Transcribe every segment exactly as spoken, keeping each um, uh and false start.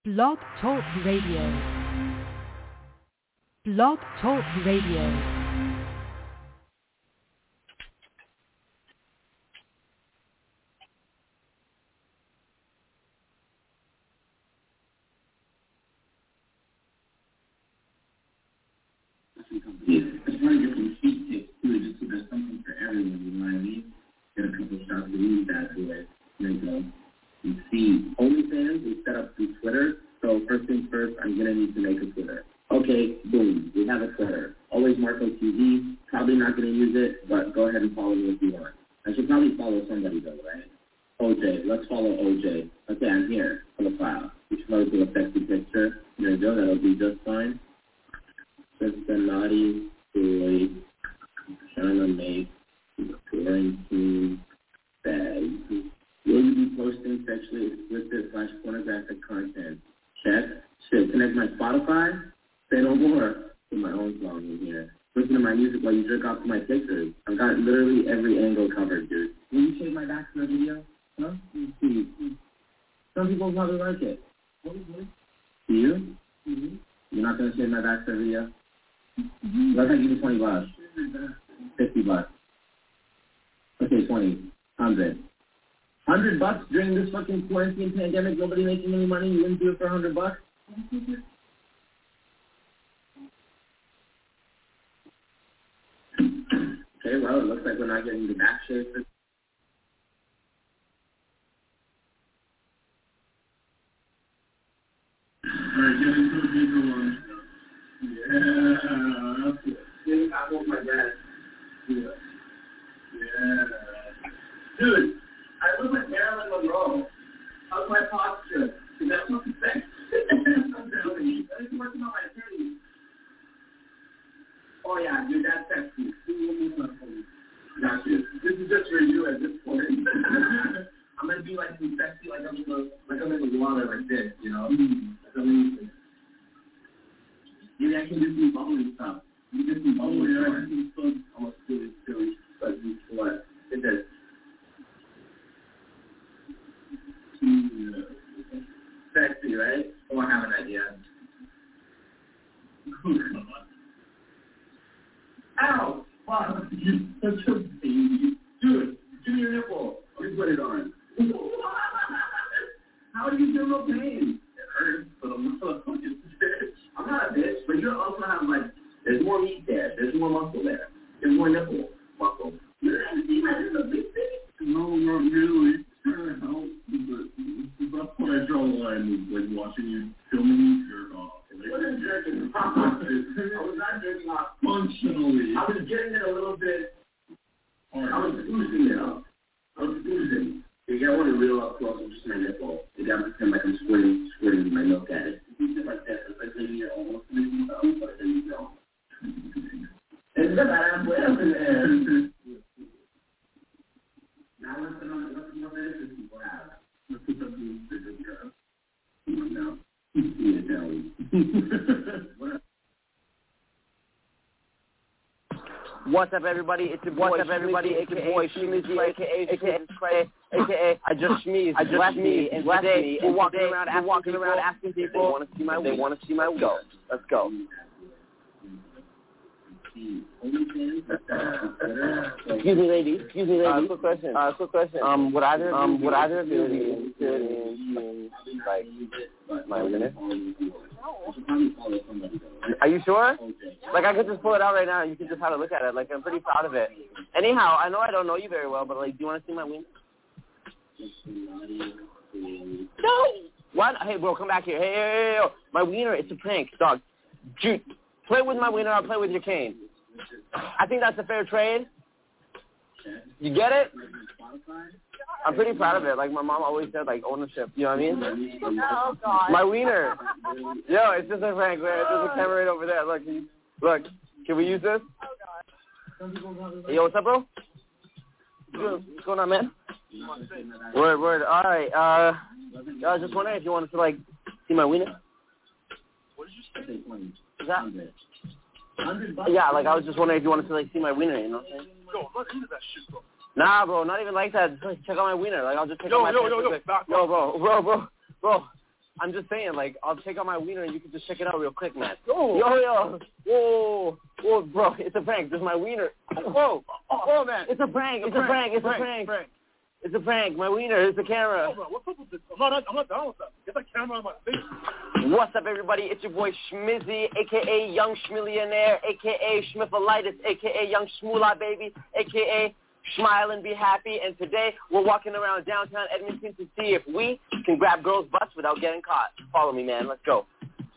Blog Talk Radio. Blog Talk Radio. It's one of different sheet picks too, just so there's something for everyone, you know what I mean? Get a couple shots of these bad boys. There you go. You see, OnlyFans is set up through Twitter, so first things first, I'm going to need to make a Twitter. Okay, boom, we have a Twitter. Always Marco T V, probably not going to use it, but go ahead and follow me if you want. I should probably follow somebody though, right? O J, let's follow O J. Okay, I'm here for the file. You should probably do a sexy picture. There you go, that'll be just fine. Just a naughty boy trying to make quarantine bags. Will you be posting sexually explicit slash pornographic content? Check. Shit, connect my Spotify? Say no more. Put my own song in here. Listen to my music while you jerk off to my pictures. I've got literally every angle covered, dude. Will you shave my back for a video? Huh? See. Some people probably like it. Do you? Mm-hmm. You're not going to shave my back for a video? Mm-hmm. Let's give you twenty bucks. fifty bucks. Okay, twenty. one hundred. one hundred bucks during this fucking quarantine pandemic, nobody making any money, you wouldn't do it for one hundred bucks? Okay, well, it looks like we're not getting the back shave for Alright, get into the bigger one. Yeah, that's it. I want my dad. Yeah. Yeah. Dude, I look like Marilyn Monroe. How's my posture? Is that fucking sex? I'm telling you. I was working on my attorney. Oh, yeah, dude, that's sexy. Got you. This is just for you at this point. I'm going to be like sexy, like I'm in the, like I'm in the water like this, you know? Mm-hmm. That's amazing. Maybe I can do some bubbly stuff. You can do some bubbly stuff. I can do some almost silly, silly, but what? It does. Sexy, right? Oh, I have an idea. Ow! Wow, you're such a baby. Dude, give me your nipple. Let me put it on. How do you feel no pain? It hurts, but I'm not a fucking bitch. I'm not a bitch, but you also have, like, there's more meat there. There's more muscle there. There's more nipple muscle. You don't have to see my little big thing? No, not really. Trying to help, but that's when I draw the line when watching you filming you jerk off. What is jerking off? I was not jerking off. Functionally. I was getting it a little bit. Hard. I was oozing it up. I was oozing. If you want to reel up close with just my nipple, you got to pretend like I'm squirting, squirting my milk at it. You just like that. It's like maybe you're almost making up, but then you don't. It's the bad way up in there. Now let's put on the more benefits people have. Let's put something bigger girl. Come on now. Yeah, tell me. What's up, everybody? It's your boy, What's up, everybody? It's your boy, Shmizy, aka, aka, aka, I just sneezed. I just sneezed. And today, we're walking around, asking, walking around asking people, they want to see my, they want to see my, go. Let's go. Excuse me, lady. Excuse me, lady. Uh, quick question. Uh, quick question. Um, would either um, would either of you be interested in like my wiener? Are you sure? Like, I could just pull it out right now, and you can just have a look at it. Like, I'm pretty proud of it. Anyhow, I know I don't know you very well, but like, do you want to see my wiener? No. What? Hey, bro, come back here. Hey, hey, hey, hey. My wiener. It's a prank, dog. Dude, play with my wiener. I'll play with your cane. I think that's a fair trade. You get it? I'm pretty proud of it. Like, my mom always said, like, ownership. You know what I mean? Oh, God. My wiener. Yo, it's just a prank, man. There's a camera right over there. Look, you, look. Can we use this? Oh, God. Hey, yo, what's up, bro? What's going on, man? Word, word. All right. Uh, I was just wondering if you wanted to, like, see my wiener. What did you say? Is that? Yeah, like, I was just wondering if you wanted to, like, see my wiener, you know what I'm saying? Yo, I'm not into that shit, bro. Nah, bro, not even like that. Just, like, check out my wiener. Like, I'll just pick yo, up my yo, pants yo, real yo, quick. back, Yo, bro, bro, bro, bro. I'm just saying, like, I'll take out my wiener and you can just check it out real quick, man. Yo. Yo, yo. Whoa. Whoa, bro, it's a prank. This is my wiener. Whoa. Oh, oh man. It's a prank. It's a prank. It's a prank. prank. It's a prank. My wiener. It's the camera. Oh, bro, what's up with this? I'm not, I'm not down with that. Get that camera on my face. What's up, everybody? It's your boy Schmizzy, a k a. Young Schmillionaire, a k a. Schmiffalitis, a k a. Young Schmoolah Baby, a k a. Smile and Be Happy. And today, we're walking around downtown Edmonton to see if we can grab girls' butts without getting caught. Follow me, man. Let's go.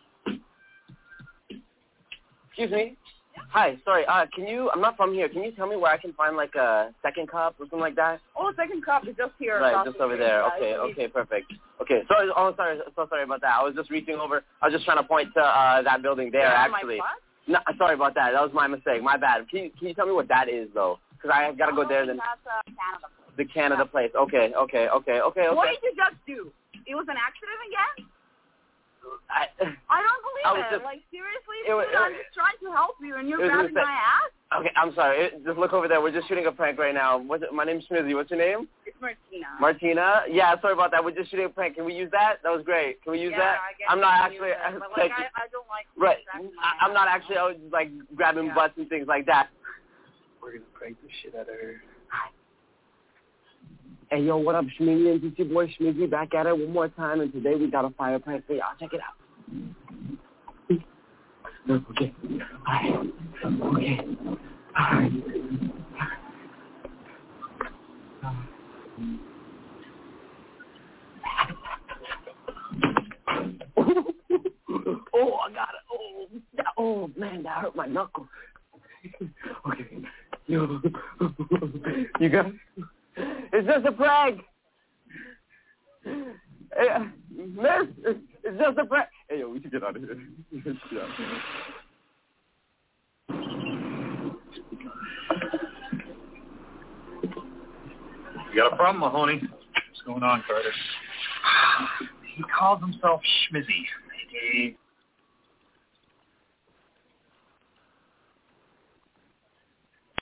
Excuse me. Hi, sorry. Uh, can you? I'm not from here. Can you tell me where I can find like a second cup or something like that? Oh, second cup is just here. Right, just over there. Okay, okay, perfect. Okay, sorry. Oh, sorry. So sorry about that. I was just reaching over. I was just trying to point to uh, that building there. Yeah, actually. my No, sorry about that. That was my mistake. My bad. Can you, can you tell me what that is though? Because I gotta go oh, there. Then that's uh, Canada. the Canada place. Okay, okay, okay, okay, okay. What did you just do? It was an accident again? I, I don't believe I was it. just- Like, seriously, it was- dude, I'm just trying to help you, and you're it was grabbing just my ass? Okay, I'm sorry. It, just look over there. We're just shooting a prank right now. What's it? My name's Schmizzy. What's your name? It's Martina. Martina? Yeah, sorry about that. We're just shooting a prank. Can we use that? That was great. Can we use yeah, that? I guess I'm not you can actually use it, but, like, like, I, I don't like right. grabbing my I, I'm not ass. actually I was, like grabbing Yeah. butts and things like that. We're gonna prank the shit out of her. Hey, yo, what up, Schmizzy? It's your boy Schmizzy back at it one more time, and today we got a fire prank for y'all. Check it out. Okay. All right. Okay. All right. Oh, I got it. Oh, that, oh, man, that hurt my knuckle. Okay. Yo. You got it? It's just a prank. Hey, uh, miss, it's, it's just a prank. Hey, yo, we should get out of here. Yeah. You got a problem, Mahoney? What's going on, Carter? He calls himself Schmizzy. He